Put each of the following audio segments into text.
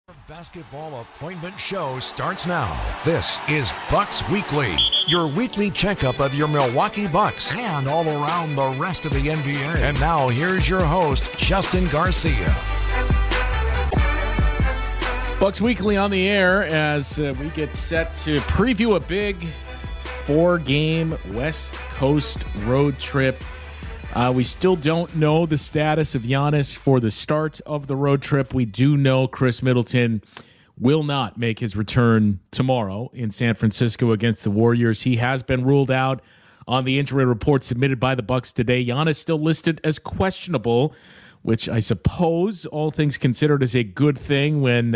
Basketball appointment show starts now. This is Bucks Weekly, your weekly checkup of your Milwaukee Bucks and all around the rest of the NBA. And now here's your host, Justin Garcia. Bucks Weekly on the air as we get set to preview a big 4-game West Coast road trip. We still don't know the status of Giannis for the start of the road trip. We do know Chris Middleton will not make his return tomorrow in San Francisco against the Warriors. He has been ruled out on the injury report submitted by the Bucks today. Giannis still listed as questionable, which I suppose, all things considered, is a good thing when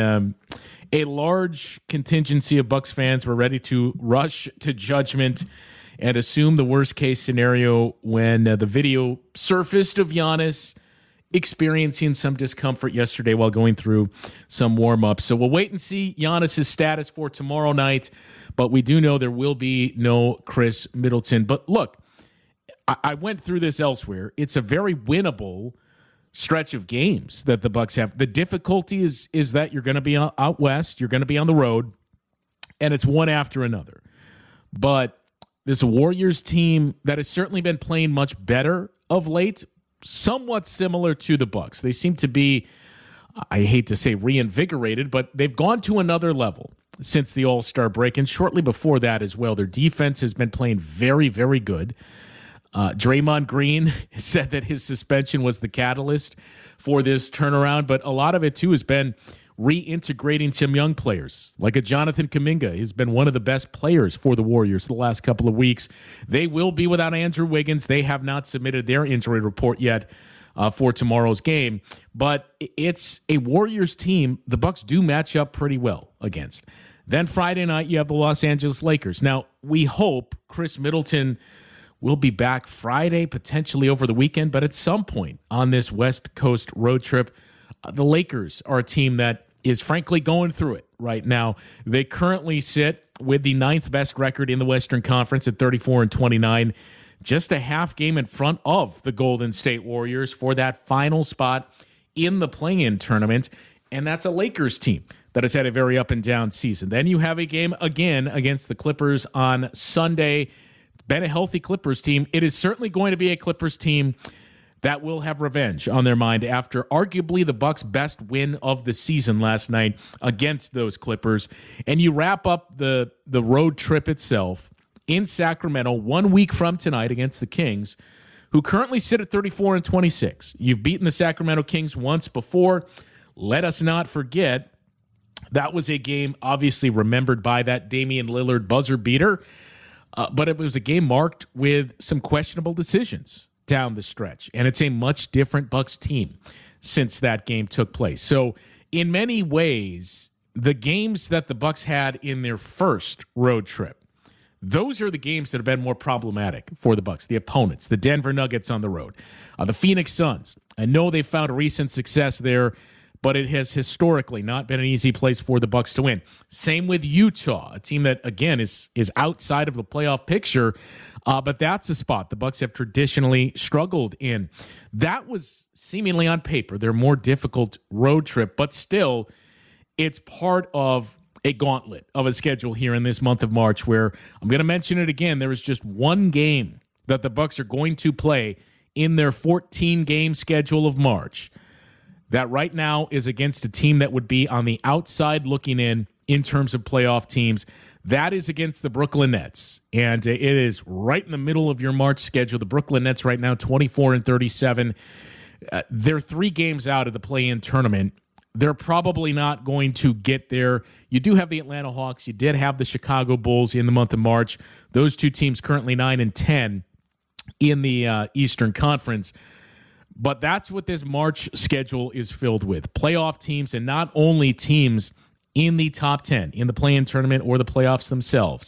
a large contingency of Bucks fans were ready to rush to judgment and assume the worst-case scenario when the video surfaced of Giannis experiencing some discomfort yesterday while going through some warm-ups. So we'll wait and see Giannis' status for tomorrow night, but we do know there will be no Chris Middleton. But look, I went through this elsewhere. It's a very winnable stretch of games that the Bucks have. The difficulty is that you're going to be out west, you're going to be on the road, and it's one after another. But this Warriors team that has certainly been playing much better of late, somewhat similar to the Bucks. They seem to be, I hate to say reinvigorated, but they've gone to another level since the All-Star break, and shortly before that as well. Their defense has been playing very, very good. Draymond Green said that his suspension was the catalyst for this turnaround, but a lot of it, too, has been reintegrating some young players, like a Jonathan Kuminga. He's been one of the best players for the Warriors the last couple of weeks. They will be without Andrew Wiggins. They have not submitted their injury report yet for tomorrow's game, but it's a Warriors team the Bucks do match up pretty well against. Then Friday night, you have the Los Angeles Lakers. Now, we hope Chris Middleton will be back Friday, potentially over the weekend, but at some point on this West Coast road trip, the Lakers are a team that is frankly going through it right now. They currently sit with the 9th best record in the Western Conference at 34-29, just a half game in front of the Golden State Warriors for that final spot in the play-in tournament, and that's a Lakers team that has had a very up-and-down season. Then you have a game again against the Clippers on Sunday. Been a healthy Clippers team. It is certainly going to be a Clippers team that will have revenge on their mind after arguably the Bucks' best win of the season last night against those Clippers. And you wrap up the road trip itself in Sacramento 1 week from tonight against the Kings, who currently sit at 34-26. You've beaten the Sacramento Kings once before. Let us not forget that was a game obviously remembered by that Damian Lillard buzzer beater, but it was a game marked with some questionable decisions down the stretch, and it's a much different Bucks team since that game took place. So in many ways, the games that the Bucks had in their first road trip, those are the games that have been more problematic for the Bucks. The opponents, the Denver Nuggets on the road, the Phoenix Suns. I know they found recent success there, but it has historically not been an easy place for the Bucks to win. Same with Utah, a team that, again, is outside of the playoff picture, but that's a spot the Bucks have traditionally struggled in. That was seemingly on paper their more difficult road trip, but still, it's part of a gauntlet of a schedule here in this month of March where, I'm going to mention it again, there is just one game that the Bucks are going to play in their 14-game schedule of March that right now is against a team that would be on the outside looking in terms of playoff teams. That is against the Brooklyn Nets, and it is right in the middle of your March schedule. The Brooklyn Nets right now 24-37. They're 3 games out of the play-in tournament. They're probably not going to get there. You do have the Atlanta Hawks. You did have the Chicago Bulls in the month of March. Those two teams currently 9-10 in the Eastern Conference. But that's what this March schedule is filled with. Playoff teams, and not only teams in the top 10 in the play-in tournament or the playoffs themselves,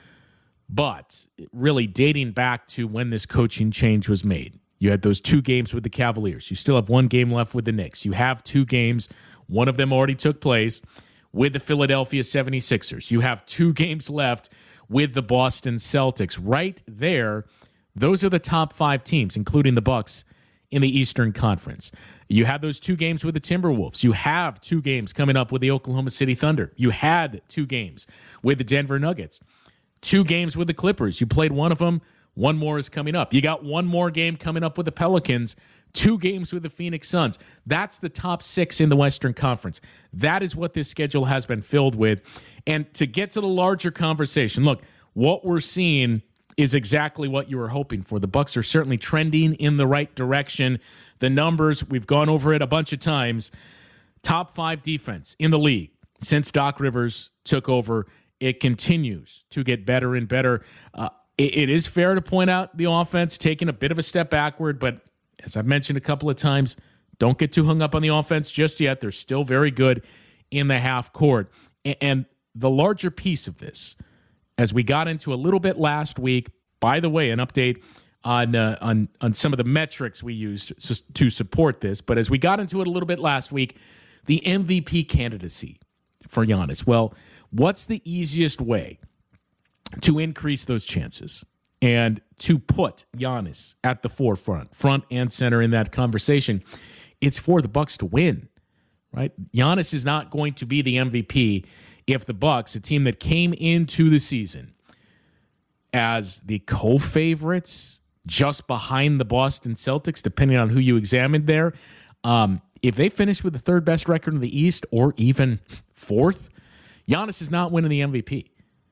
but really dating back to when this coaching change was made. You had those 2 games with the Cavaliers. You still have 1 game left with the Knicks. You have 2 games. One of them already took place with the Philadelphia 76ers. You have 2 games left with the Boston Celtics. Right there, those are the top 5 teams, including the Bucks, in the Eastern Conference. You had those 2 games with the Timberwolves. You have 2 games coming up with the Oklahoma City Thunder. You had 2 games with the Denver Nuggets. 2 games with the Clippers. You played one of them. 1 more is coming up. You got 1 more game coming up with the Pelicans. 2 games with the Phoenix Suns. That's the top 6 in the Western Conference. That is what this schedule has been filled with. And to get to the larger conversation, look, what we're seeing is exactly what you were hoping for. The Bucks are certainly trending in the right direction. The numbers, we've gone over it a bunch of times. Top 5 defense in the league since Doc Rivers took over. It continues to get better and better. It is fair to point out the offense taking a bit of a step backward, but as I've mentioned a couple of times, don't get too hung up on the offense just yet. They're still very good in the half court. And the larger piece of this, as we got into a little bit last week, by the way, an update on some of the metrics we used to support this, but as we got into it a little bit last week, the MVP candidacy for Giannis. Well, what's the easiest way to increase those chances and to put Giannis at the forefront, front and center in that conversation? It's for the Bucks to win, right? Giannis is not going to be the MVP if the Bucks, a team that came into the season as the co-favorites just behind the Boston Celtics, depending on who you examined there, if they finish with the 3rd best record in the East or even 4th, Giannis is not winning the MVP.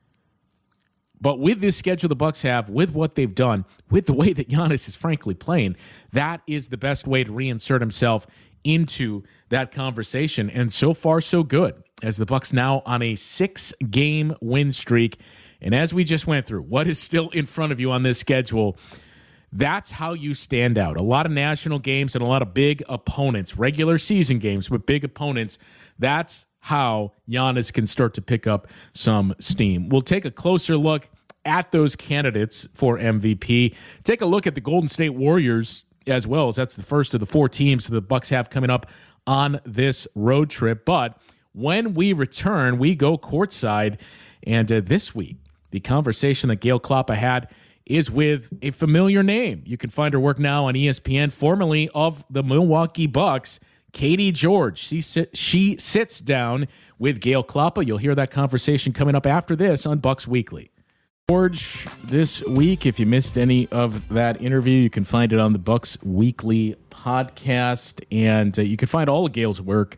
But with this schedule the Bucks have, with what they've done, with the way that Giannis is frankly playing, that is the best way to reinsert himself into that conversation. And so far, so good, as the Bucks now on a 6-game win streak. And as we just went through, what is still in front of you on this schedule, that's how you stand out. A lot of national games and a lot of big opponents, regular season games with big opponents. That's how Giannis can start to pick up some steam. We'll take a closer look at those candidates for MVP. Take a look at the Golden State Warriors as well, as that's the first of the 4 teams the Bucks have coming up on this road trip. But when we return, we go courtside. And this week, the conversation that Gail Klappa had is with a familiar name. You can find her work now on ESPN, formerly of the Milwaukee Bucks, Katie George. She sits down with Gail Klappa. You'll hear that conversation coming up after this on Bucks Weekly. George, this week, if you missed any of that interview, you can find it on the Bucks Weekly podcast, and you can find all of Gail's work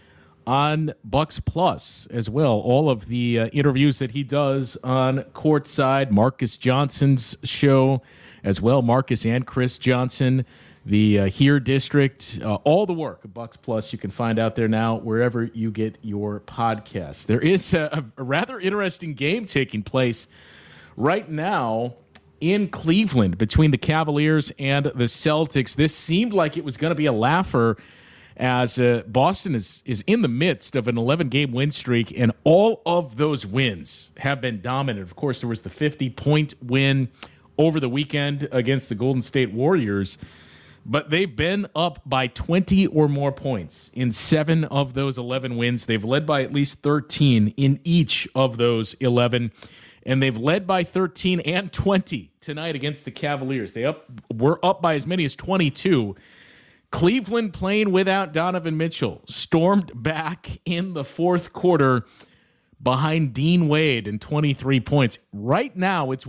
on Bucks Plus as well. All of the interviews that he does on Courtside, Marcus Johnson's show as well, Marcus and Chris Johnson, the Here District, all the work of Bucks Plus you can find out there now wherever you get your podcasts. There is a rather interesting game taking place right now in Cleveland between the Cavaliers and the Celtics. This seemed like it was going to be a laugher, as Boston is in the midst of an 11-game win streak, and all of those wins have been dominant. Of course, there was the 50-point win over the weekend against the Golden State Warriors, but they've been up by 20 or more points in 7 of those 11 wins. They've led by at least 13 in each of those 11, and they've led by 13 and 20 tonight against the Cavaliers. They were up by as many as 22. Cleveland, playing without Donovan Mitchell, stormed back in the 4th quarter behind Dean Wade in 23 points. Right now, it's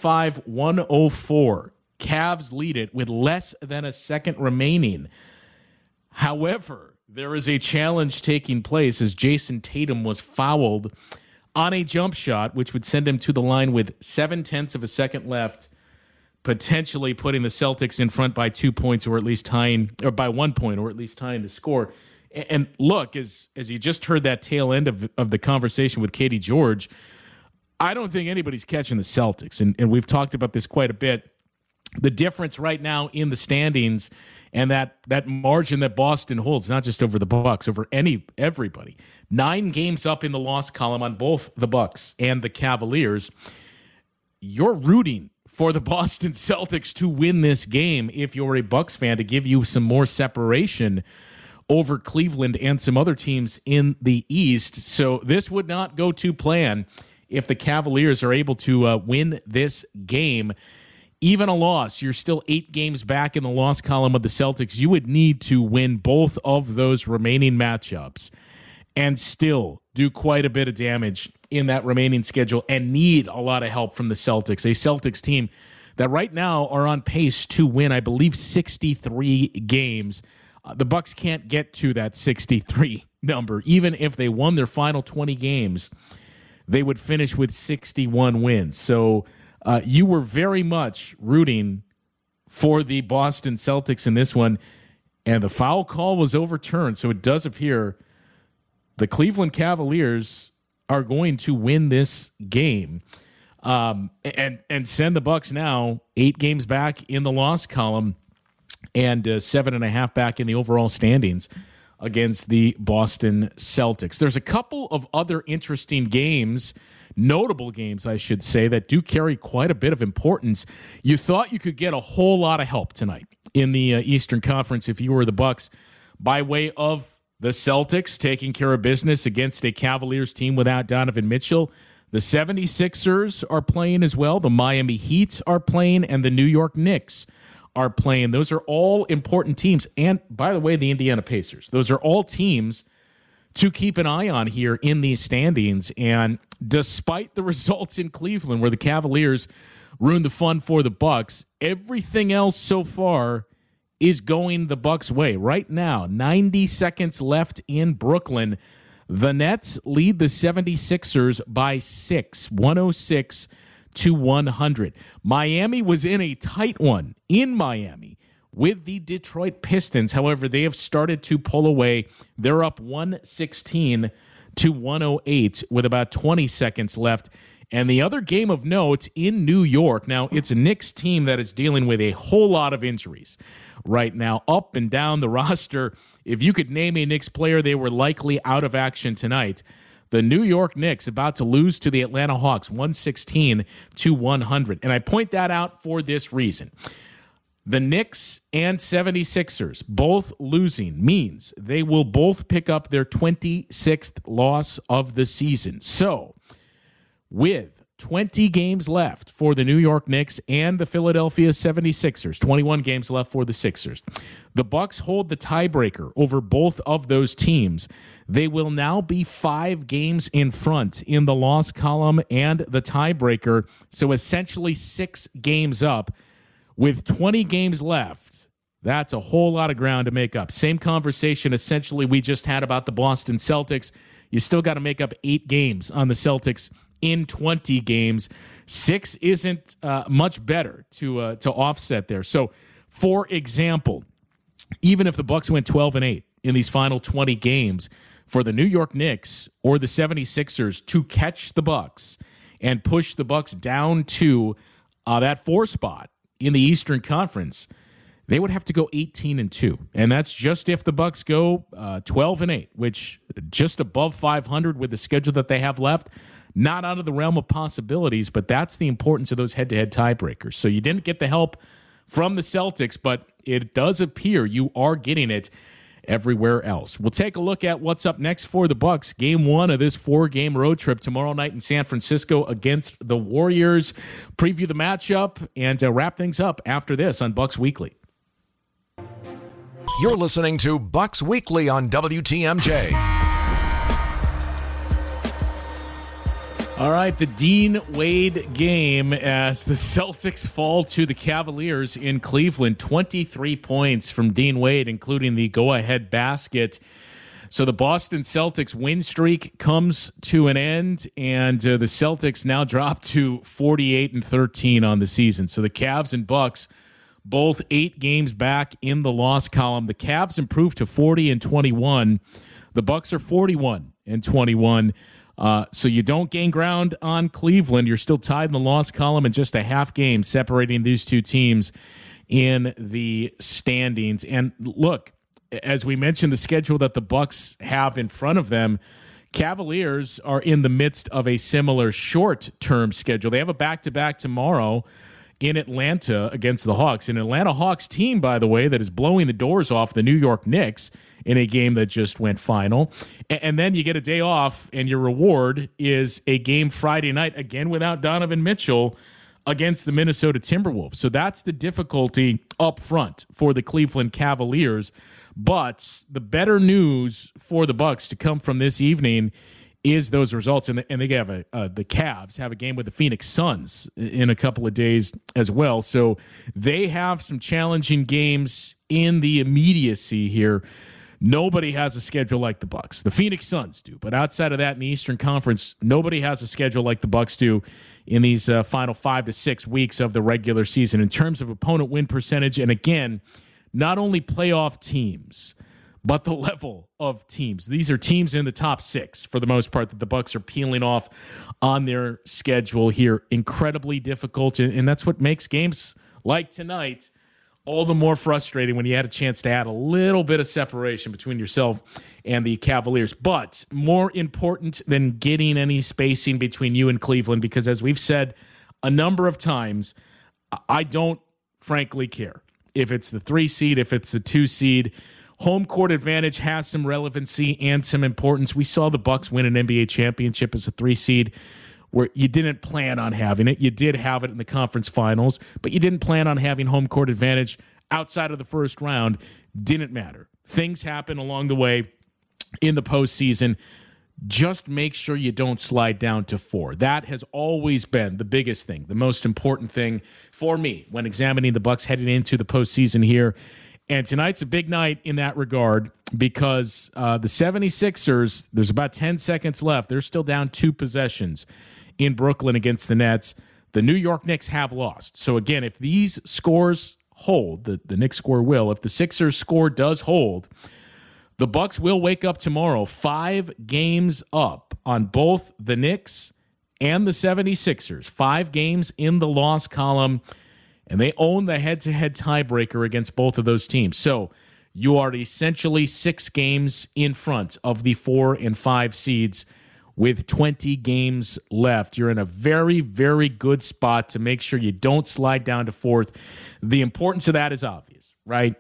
105-104. Cavs lead it with less than a second remaining. However, there is a challenge taking place as Jason Tatum was fouled on a jump shot, which would send him to the line with 0.7 of a second left, potentially putting the Celtics in front by 2 points, or at least tying, or by 1 point, or at least tying the score. And look, as you just heard that tail end of the conversation with Katie George, I don't think anybody's catching the Celtics. And we've talked about this quite a bit. The difference right now in the standings and that margin that Boston holds, not just over the Bucks, over everybody. 9 games up in the loss column on both the Bucks and the Cavaliers. You're rooting for the Boston Celtics to win this game if you're a Bucks fan, to give you some more separation over Cleveland and some other teams in the East. So this would not go to plan if the Cavaliers are able to win this game. even a loss, you're still 8 games back in the loss column of the Celtics. You would need to win both of those remaining matchups and still do quite a bit of damage in that remaining schedule and need a lot of help from the Celtics, a Celtics team that right now are on pace to win, I believe, 63 games. The Bucks can't get to that 63 number. Even if they won their final 20 games, they would finish with 61 wins. So you were very much rooting for the Boston Celtics in this one, and the foul call was overturned. So it does appear the Cleveland Cavaliers are going to win this game and send the Bucks now 8 games back in the loss column and 7.5 back in the overall standings against the Boston Celtics. There's a couple of other interesting games, notable games, I should say, that do carry quite a bit of importance. You thought you could get a whole lot of help tonight in the Eastern Conference if you were the Bucks by way of the Celtics taking care of business against a Cavaliers team without Donovan Mitchell. The 76ers are playing as well. The Miami Heat are playing, and the New York Knicks are playing. Those are all important teams. And, by the way, the Indiana Pacers. Those are all teams to keep an eye on here in these standings. And despite the results in Cleveland, where the Cavaliers ruined the fun for the Bucks, everything else so far is going the Bucks' way. Right now, 90 seconds left in Brooklyn. The Nets lead the 76ers by 6, 106-100. Miami was in a tight one in Miami with the Detroit Pistons. However, they have started to pull away. They're up 116-108 with about 20 seconds left. And the other game of note in New York, now it's a Knicks team that is dealing with a whole lot of injuries right now, up and down the roster. If you could name a Knicks player, they were likely out of action tonight. The New York Knicks about to lose to the Atlanta Hawks, 116-100. And I point that out for this reason. The Knicks and 76ers both losing means they will both pick up their 26th loss of the season. So, with 20 games left for the New York Knicks and the Philadelphia 76ers, 21 games left for the Sixers, the Bucks hold the tiebreaker over both of those teams. They will now be 5 games in front in the loss column and the tiebreaker, so essentially 6 games up. With 20 games left, that's a whole lot of ground to make up. Same conversation essentially we just had about the Boston Celtics. You still got to make up 8 games on the Celtics in 20 games. 6 isn't much better to offset there. So, for example, even if the Bucks went 12-8 in these final 20 games, for the New York Knicks or the 76ers to catch the Bucks and push the Bucks down to that 4 spot in the Eastern Conference, they would have to go 18-2, and that's just if the Bucks go 12-8, which just above 500 with the schedule that they have left. Not out of the realm of possibilities, but that's the importance of those head-to-head tiebreakers. So you didn't get the help from the Celtics, but it does appear you are getting it everywhere else. We'll take a look at what's up next for the Bucks. Game 1 of this 4-game road trip tomorrow night in San Francisco against the Warriors. Preview the matchup and wrap things up after this on Bucks Weekly. You're listening to Bucks Weekly on WTMJ. All right, the Dean Wade game as the Celtics fall to the Cavaliers in Cleveland. 23 points from Dean Wade, including the go-ahead basket. So the Boston Celtics win streak comes to an end, and the Celtics now drop to 48-13 on the season. So the Cavs and Bucks both 8 games back in the loss column. The Cavs improved to 40-21. The Bucks are 41-21. So you don't gain ground on Cleveland. You're still tied in the loss column and just a half game separating these two teams in the standings. And look, as we mentioned, the schedule that the Bucks have in front of them, Cavaliers are in the midst of a similar short-term schedule. They have a back-to-back tomorrow in Atlanta against the Hawks. An Atlanta Hawks team, by the way, that is blowing the doors off the New York Knicks in a game that just went final. And then you get a day off, and your reward is a game Friday night, again without Donovan Mitchell, against the Minnesota Timberwolves. So that's the difficulty up front for the Cleveland Cavaliers. But the better news for the Bucks to come from this evening is those results, and they have the Cavs have a game with the Phoenix Suns in a couple of days as well. So they have some challenging games in the immediacy here. Nobody has a schedule like the Bucks. The Phoenix Suns do, but outside of that, in the Eastern Conference, nobody has a schedule like the Bucks do in these final 5 to 6 weeks of the regular season in terms of opponent win percentage. And again, not only playoff teams, but the level of teams. These are teams in the top 6 for the most part that the Bucks are peeling off on their schedule here. Incredibly difficult, and that's what makes games like tonight all the more frustrating when you had a chance to add a little bit of separation between yourself and the Cavaliers. But more important than getting any spacing between you and Cleveland, because as we've said a number of times, I don't frankly care if it's the 3 seed, if it's the 2 seed. Home court advantage has some relevancy and some importance. We saw the Bucks win an NBA championship as a 3 seed where you didn't plan on having it. You did have it in the conference finals, but you didn't plan on having home court advantage outside of the first round. Didn't matter. Things happen along the way in the postseason. Just make sure you don't slide down to 4. That has always been the biggest thing, the most important thing for me when examining the Bucks heading into the postseason here. And tonight's a big night in that regard because the 76ers, there's about 10 seconds left. They're still down 2 possessions in Brooklyn against the Nets. The New York Knicks have lost. So, again, if these scores hold, the Knicks score will. If the Sixers score does hold, the Bucks will wake up tomorrow 5 games up on both the Knicks and the 76ers. 5 games in the loss column. And they own the head-to-head tiebreaker against both of those teams. So you are essentially 6 games in front of the 4 and 5 seeds with 20 games left. You're in a very, very good spot to make sure you don't slide down to 4th. The importance of that is obvious, right?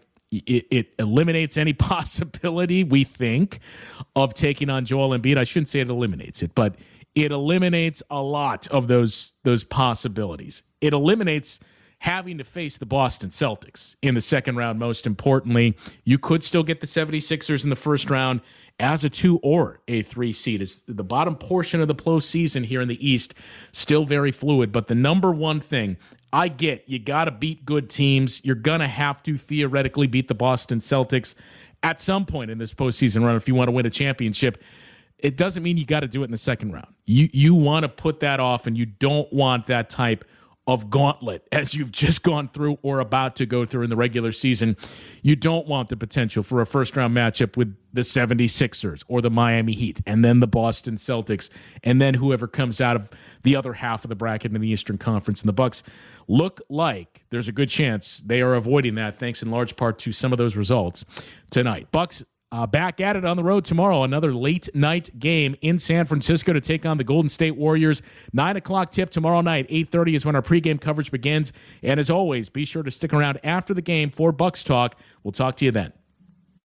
It eliminates any possibility, we think, of taking on Joel Embiid. I shouldn't say it eliminates it, but it eliminates a lot of those possibilities. It eliminates having to face the Boston Celtics in the second round, most importantly. You could still get the 76ers in the first round as a 2 or a 3 seed. Is the bottom portion of the postseason here in the East still very fluid. But the number one thing, I get you got to beat good teams. You're going to have to theoretically beat the Boston Celtics at some point in this postseason run if you want to win a championship. It doesn't mean you got to do it in the second round. You want to put that off, and you don't want that type of gauntlet as you've just gone through or about to go through in the regular season. You don't want the potential for a first-round matchup with the 76ers or the Miami Heat and then the Boston Celtics and then whoever comes out of the other half of the bracket in the Eastern Conference. And the Bucks look like there's a good chance they are avoiding that thanks in large part to some of those results tonight. Bucks back at it on the road tomorrow. Another late night game in San Francisco to take on the Golden State Warriors. 9 o'clock tip tomorrow night. 8:30 is when our pregame coverage begins. And as always, be sure to stick around after the game for Bucks Talk. We'll talk to you then.